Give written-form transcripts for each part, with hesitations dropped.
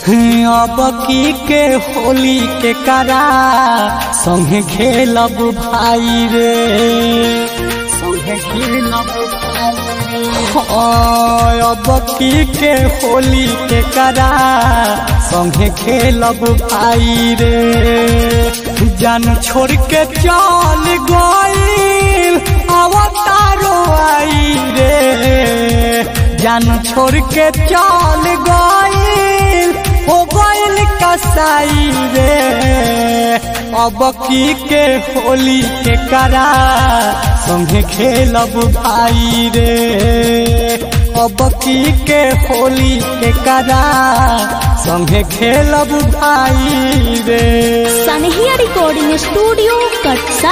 अब की के होली के करा संगे खेलब भाई रे, संगे खेलब भाई रे। अब की के होली के करा संगे खेलब भाई रे। जान छोड़ के चल गइल अवतारो आई रे, जान छोड़ के चल गइल हो गइल कसाई रे। अब की के होली के करा संगे खेलब भाई रे, अब की के होली के करा संगे खेलब भाई रे। सनहिया रिकॉर्डिंग स्टूडियो कटसा।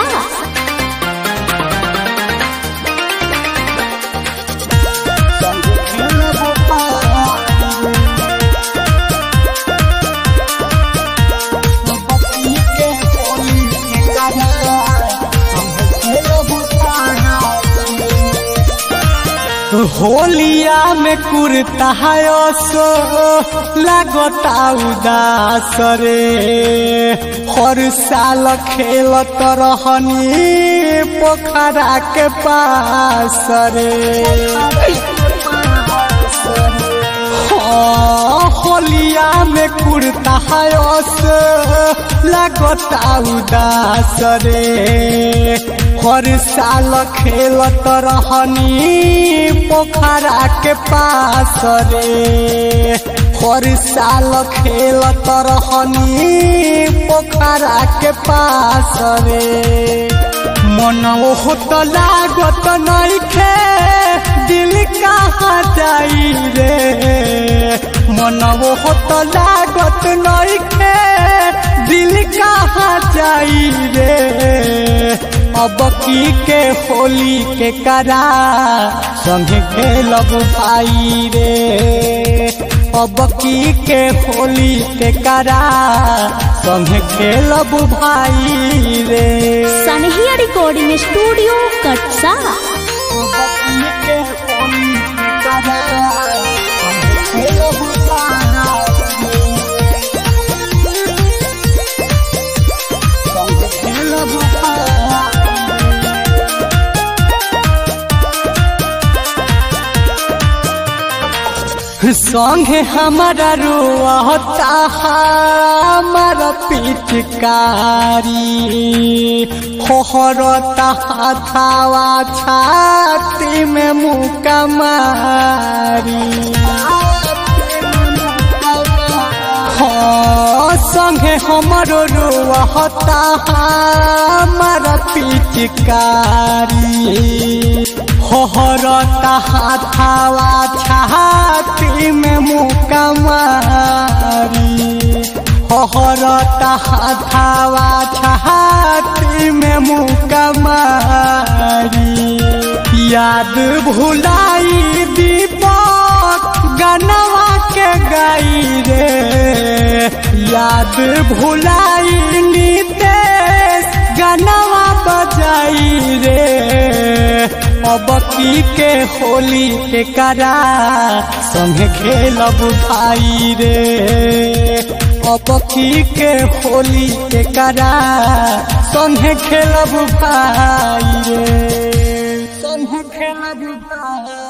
होलिया में कुर्ता सो लगता उदास रे। हर साल खेलत रहनी पोखरा के पास रे। होलिया में कुर्ता सो लगता उदास रे। हर साल खेलत रहनी पोखरा के पास रे। हर साल खेलत रहनी पोखरा के पास रे। मन होत लागत नइखे दिल कहाँ जाई रे। मन होत लागत नइखे दिल कहाँ जाई रे। अब की के होली के करा संगे खेलब भाई रे। अब की के होली के करा संगे खेलब भाई रे। सनहिया रिकॉर्डिंग स्टूडियो कटसा। संगे हमारा रोता हमारा पिचकारी। होहरता हथावा छाती में मुका मारी। संगे हमारो रोता हमारा पिचकारी। होहरता हथावा छाती में मुका मारी। होहरता हथावा छाती में मुका मारी। याद भुलाई दीपक गनवा के गाई रे। याद भुलाई नितेश गनवा बजाई रे। अब की के होली के करा संगे खेलब भाई रे। अब की के होली के करा संगे खेलब भाई रे, संगे खेलब भाई।